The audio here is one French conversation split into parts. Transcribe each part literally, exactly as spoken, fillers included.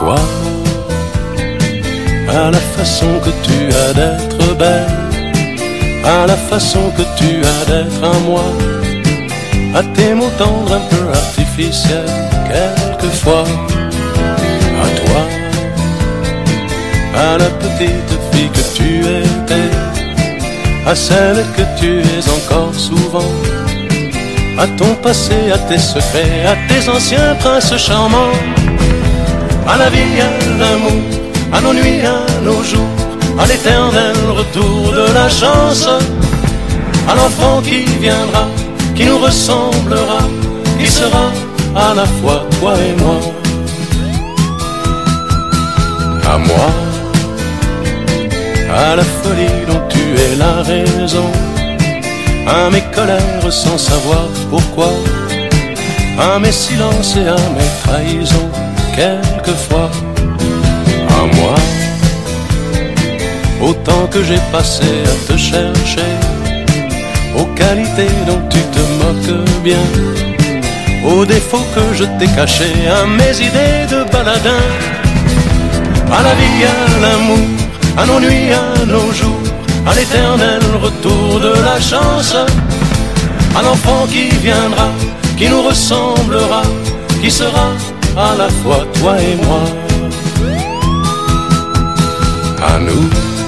toi, à la façon que tu as d'être belle, à la façon que tu as d'être à moi, à tes mots tendres un peu artificiels quelquefois, à toi, à la petite fille que tu étais, à celle que tu es encore souvent, à ton passé, à tes secrets, à tes anciens princes charmants, à la vie, à l'amour, à nos nuits, à nos jours, à l'éternel retour de la chance, à l'enfant qui viendra, qui nous ressemblera, qui sera à la fois toi et moi. À moi, à la folie dont tu es la raison, à mes colères sans savoir pourquoi, à mes silences et à mes trahisons quelquefois. À moi, au temps que j'ai passé à te chercher, aux qualités dont tu te moques bien, aux défauts que je t'ai cachés, à mes idées de baladin, à la vie, à l'amour, à nos nuits, à nos jours, à l'éternel retour de la chance, à l'enfant qui viendra, qui nous ressemblera, qui sera à la fois toi et moi. À nous,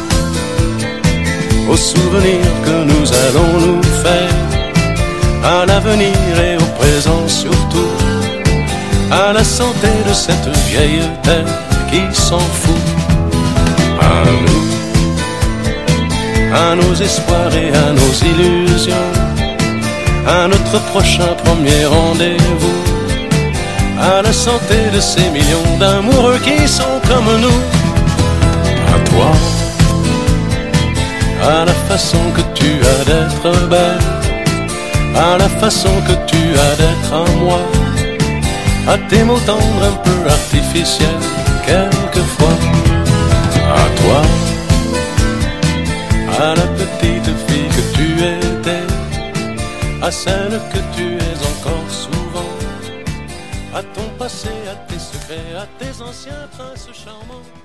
aux souvenirs que nous allons nous faire, à l'avenir et au présent surtout, à la santé de cette vieille terre qui s'en fout. À nous, à nos espoirs et à nos illusions, à notre prochain premier rendez-vous, à la santé de ces millions d'amoureux qui sont comme nous. À toi, à la façon que tu as d'être belle, à la façon que tu as d'être à moi, à tes mots tendres un peu artificiels quelquefois. À toi, à la petite fille que tu étais, à celle que tu es encore souvent, à ton passé, à tes secrets, à tes anciens princes charmants.